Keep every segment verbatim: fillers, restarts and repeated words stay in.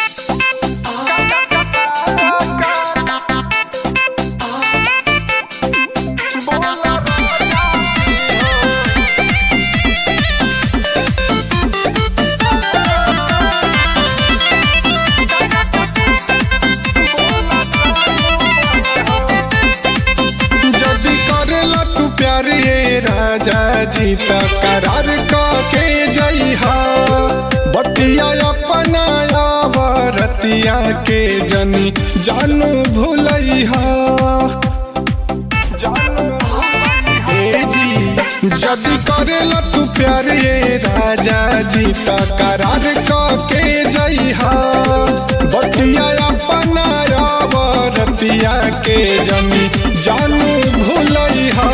राजा जी त करार के जइहा बतिया अपना आवरतिया के जनी जानू भूलइहा ए जी जदी करेला तू प्यार ये राजा जी त करार के जइहा बतिया अपना आवरतिया के जनी जानू भूलइहा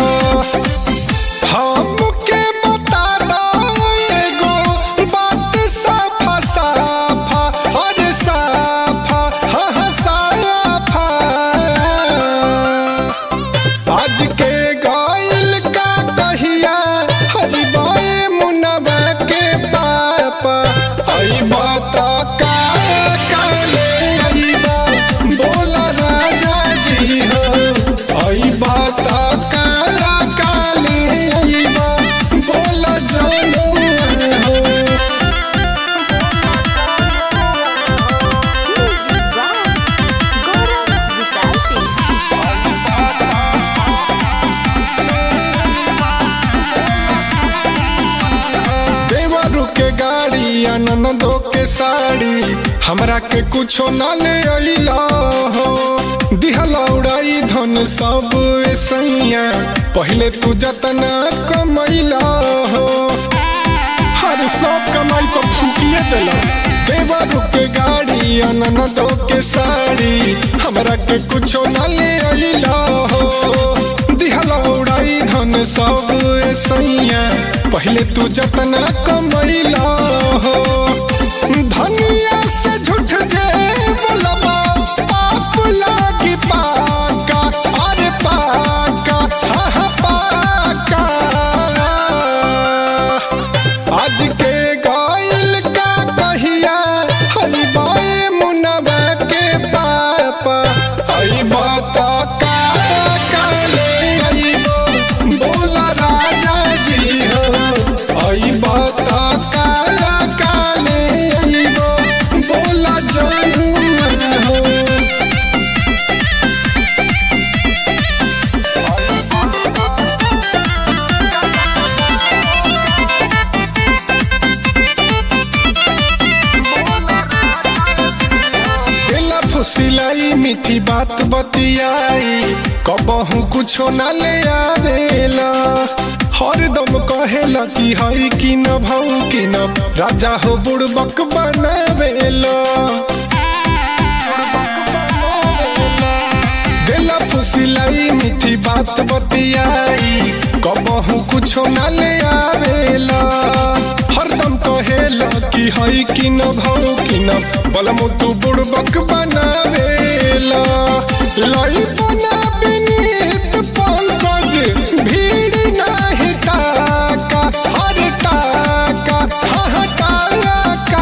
ननदो के साड़ी हमरा के कुछो ना ले अइला हो दिहला उड़ाई धन सब सैया पहले तू जतना कमैला हो हर सब कमाई तो फूकिए देला देवरू के गाड़ी ननदो के साड़ी हमरा के कुछो ना ले अइला हो दिहला उड़ाई धन सब सैया पहले तू जतना कमैला हो धनिया से झूठ जे बोलबा पाप लागी पाका अरे पाका हा हा पाका आज के गाइल का कहिया हरी बाए मुनबा के पापा आई बात का काले आई बोला राजा जी हो आई बात का सिलाई मीठी बात बतियाई कबहू कुछो ना ले आवेला हरदम कहेला कि हई कि न भऊ कि न राजा हो बुड़बक बनावेला बेला फुसिलाई मीठी बात बतियाई कबहू कुछो ना ले आवेला हरदम कहेला कि हई कि न भऊ कि न बलमु तू बुड़बक बनावेला लाई बना बिनीत पंकज भीड़ नाही टाका हर टाका हा टाका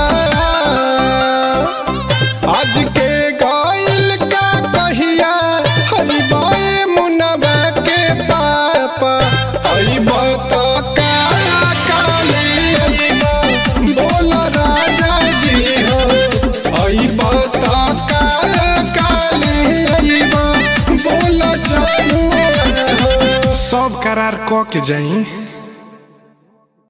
आज के गाइल का कहिया हरी बाए मुनबा के पापा आई बात का काले बोला राजा जी हो आई बात का काले बोला जानू सब करार क के जाई।